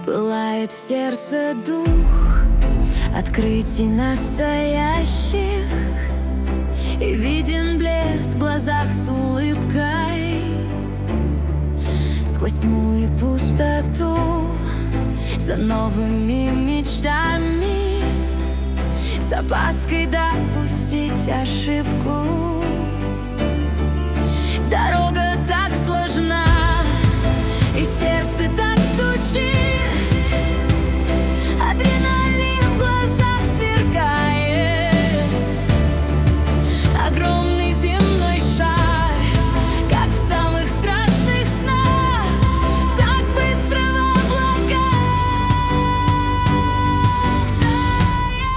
Пылает в сердце дух открытий настоящих, и виден блеск в глазах с улыбкой. Сквозь тьму и пустоту, за новыми мечтами, с опаской допустить ошибку. Дорога так сложна, и сердце так стучит, адреналин в глазах сверкает. Огромный земной шар, как в самых страшных снах, так быстро в облаках тает.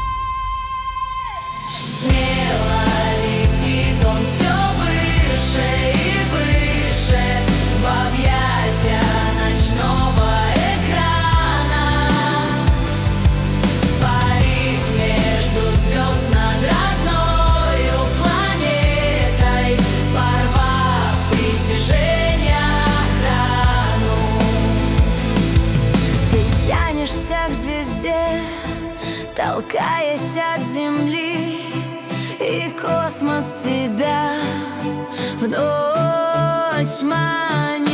Смело летит он все выше и выше, в объятия ночного экрана. Парит между звезд над родною планетой, порвав притяжение охрану. Ты тянешься к звезде, толкаясь от земли, и космос тебя в ночь манит.